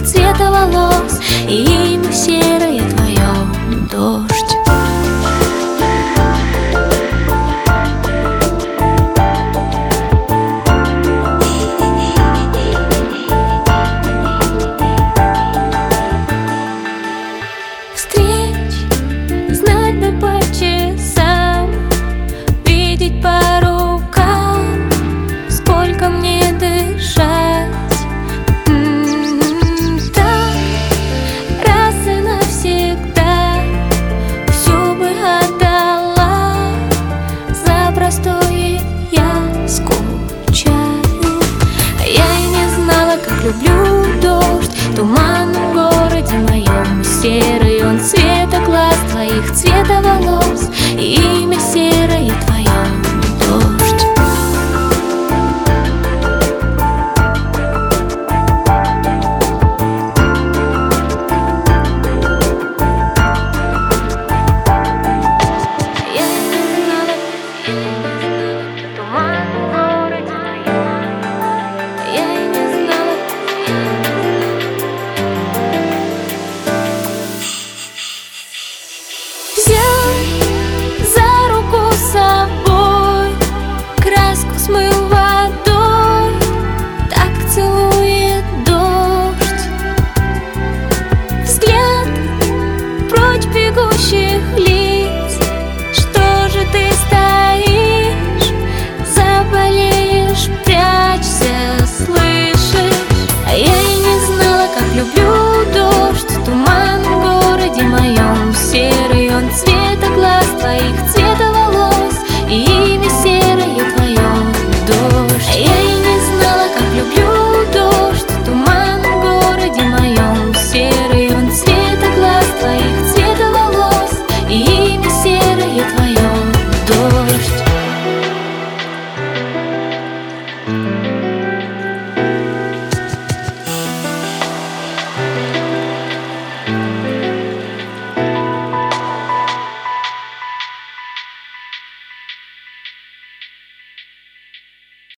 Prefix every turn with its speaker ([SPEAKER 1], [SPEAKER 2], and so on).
[SPEAKER 1] цвета волос, и имя серое твое — дождь. Знать бы по часам, видеть по рукам, сколько мне дышать. Так, раз и навсегда всё бы отдала, за простое я скучаю. Я и не знала, как люблю дождь, туман в городе моем серый, он цвета глаз твоих, цвета волос, и имя серое